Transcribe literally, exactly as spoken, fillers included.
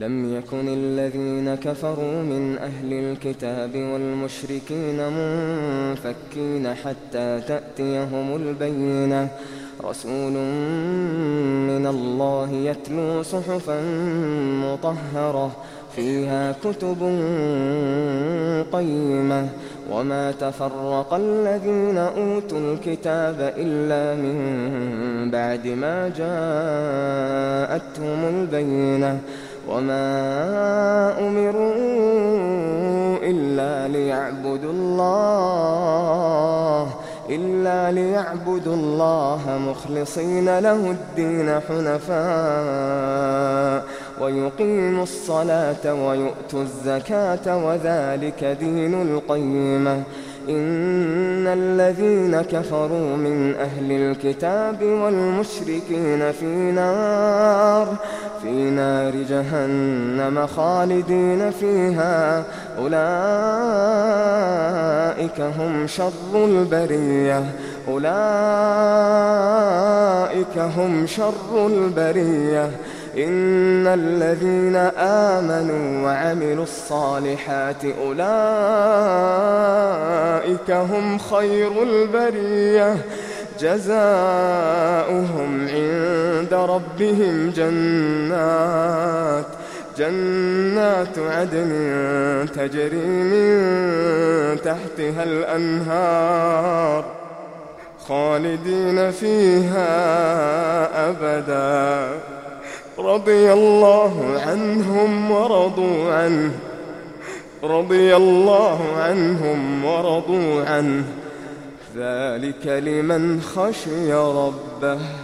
لم يكن الذين كفروا من أهل الكتاب والمشركين منفكين حتى تأتيهم البينة رسول من الله يتلو صحفا مطهرة فيها كتب قيمة وما تفرق الذين أوتوا الكتاب إلا من بعد ما جاءتهم البينة وما أمروا إلا ليعبدوا الله إلا ليعبدوا الله مخلصين له الدين حنفاء ويقيموا الصلاة ويؤتوا الزكاة وذلك دين القيمة إن الذين كفروا من أهل الكتاب والمشركين في نار في نار جهنم خالدين فيها أولئك هم شر البرية أولئك هم شر البرية إن الذين آمنوا وعملوا الصالحات أولئك هم خير البرية جزاؤهم عند ربهم جنات جنات عدن تجري من تحتها الأنهار خالدين فيها أبدا رضي الله عنهم ورضوا عنه رضي الله عنهم ورضوا عنه ذلك لمن خشي ربه.